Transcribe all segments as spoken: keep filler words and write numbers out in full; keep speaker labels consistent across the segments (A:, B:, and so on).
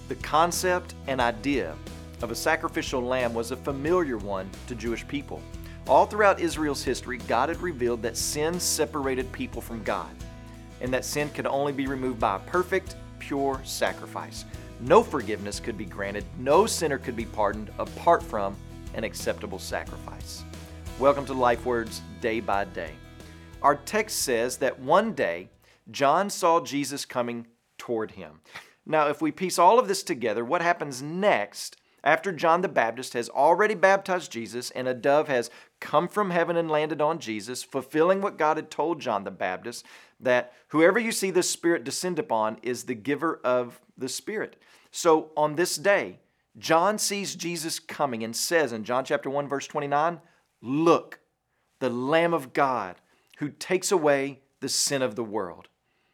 A: The concept and idea of a sacrificial lamb was a familiar one to Jewish people. All throughout Israel's history, God had revealed that sin separated people from God, and that sin could only be removed by a perfect, pure sacrifice. No forgiveness could be granted, no sinner could be pardoned apart from an acceptable sacrifice. Welcome to Life Words Day by Day. Our text says that one day, John saw Jesus coming toward him. Now, if we piece all of this together, what happens next after John the Baptist has already baptized Jesus and a dove has come from heaven and landed on Jesus, fulfilling what God had told John the Baptist, that whoever you see the Spirit descend upon is the giver of the Spirit. So on this day, John sees Jesus coming and says in John chapter one, verse twenty-nine, "Look, the Lamb of God who takes away the sin of the world."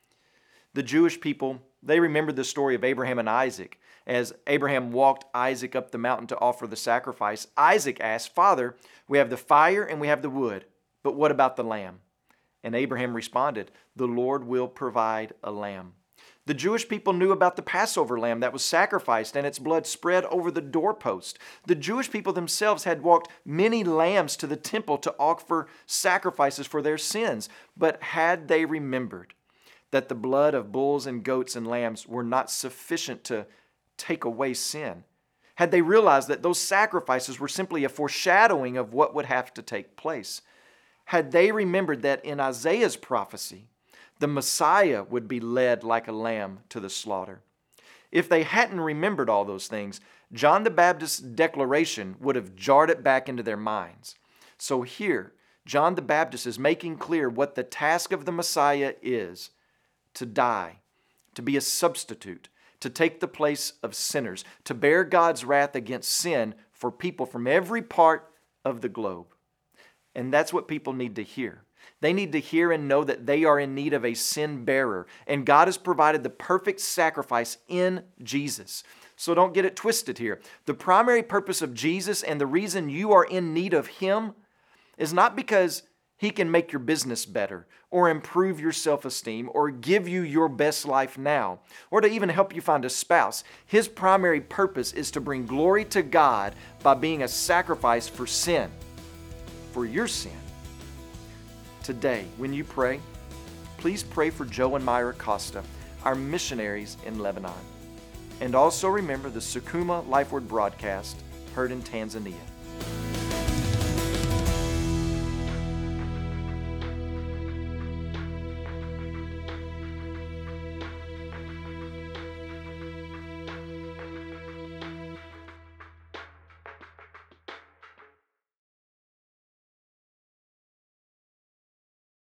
A: The Jewish people, they remembered the story of Abraham and Isaac. As Abraham walked Isaac up the mountain to offer the sacrifice, Isaac asked, "Father, we have the fire and we have the wood, but what about the lamb?" And Abraham responded, "The Lord will provide a lamb." The Jewish people knew about the Passover lamb that was sacrificed and its blood spread over the doorpost. The Jewish people themselves had walked many lambs to the temple to offer sacrifices for their sins. But had they remembered that the blood of bulls and goats and lambs were not sufficient to take away sin? Had they realized that those sacrifices were simply a foreshadowing of what would have to take place? Had they remembered that in Isaiah's prophecy, the Messiah would be led like a lamb to the slaughter? If they hadn't remembered all those things, John the Baptist's declaration would have jarred it back into their minds. So here, John the Baptist is making clear what the task of the Messiah is: to die, to be a substitute, to take the place of sinners, to bear God's wrath against sin for people from every part of the globe. And that's what people need to hear. They need to hear and know that they are in need of a sin bearer, and God has provided the perfect sacrifice in Jesus. So don't get it twisted here. The primary purpose of Jesus and the reason you are in need of Him is not because He can make your business better or improve your self-esteem or give you your best life now or to even help you find a spouse. His primary purpose is to bring glory to God by being a sacrifice for sin, for your sin. Today, when you pray, please pray for Joe and Myra Costa, our missionaries in Lebanon. And also remember the Sukuma Life Word broadcast heard in Tanzania.